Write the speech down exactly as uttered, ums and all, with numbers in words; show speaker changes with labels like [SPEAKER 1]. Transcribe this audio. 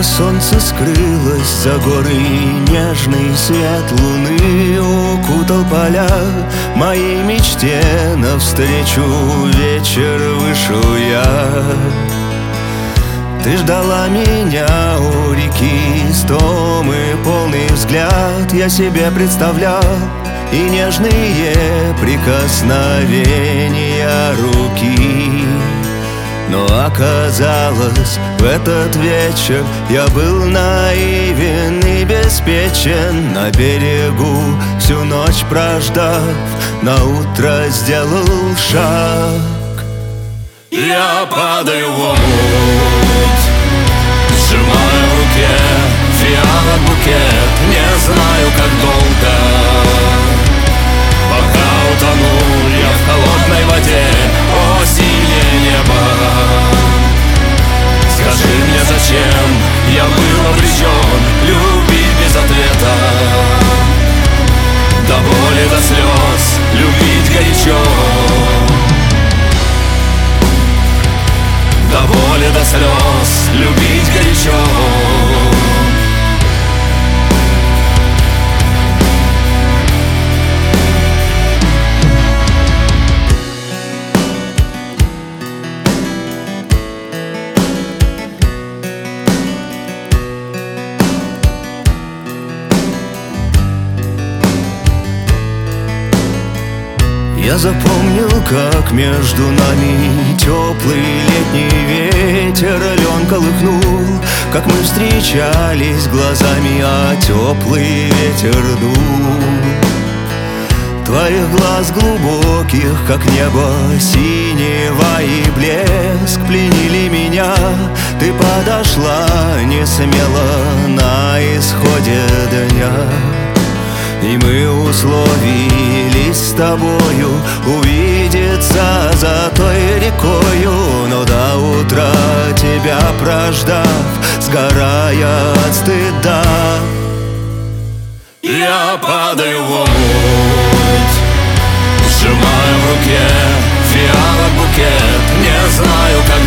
[SPEAKER 1] солнце скрылось за горы, и нежный свет луны укутал поля. Моей мечте навстречу вечер вышел я. Ты ждала меня у реки, истомы полный взгляд я себе представлял, и нежные прикосновения руки. Но оказалось, в этот вечер я был наивен и беспечен. На берегу всю ночь прождав, на утро сделал шаг.
[SPEAKER 2] Я падаю в омут, сжимаю в руке фиалок букет. Не знаю, как долго, пока утону я в холодной воде. О, синее небо, скажи мне, зачем я был обречен любить без ответа, до боли, до слез, любить горячо, до боли, до слез, любить горячо.
[SPEAKER 1] Я запомнил, как между нами теплый летний ветер лен колыхнул, как мы встречались глазами, а теплый ветер дул. Твоих глаз глубоких, как небо, синева и блеск пленили меня. Ты подошла не смело на исходе дня, и мы условились с тобою увидеться за той рекою. Но до утра тебя прождав, сгорая от стыда,
[SPEAKER 2] я падаю в омут, сжимаю в руке фиалок букет. Не знаю, как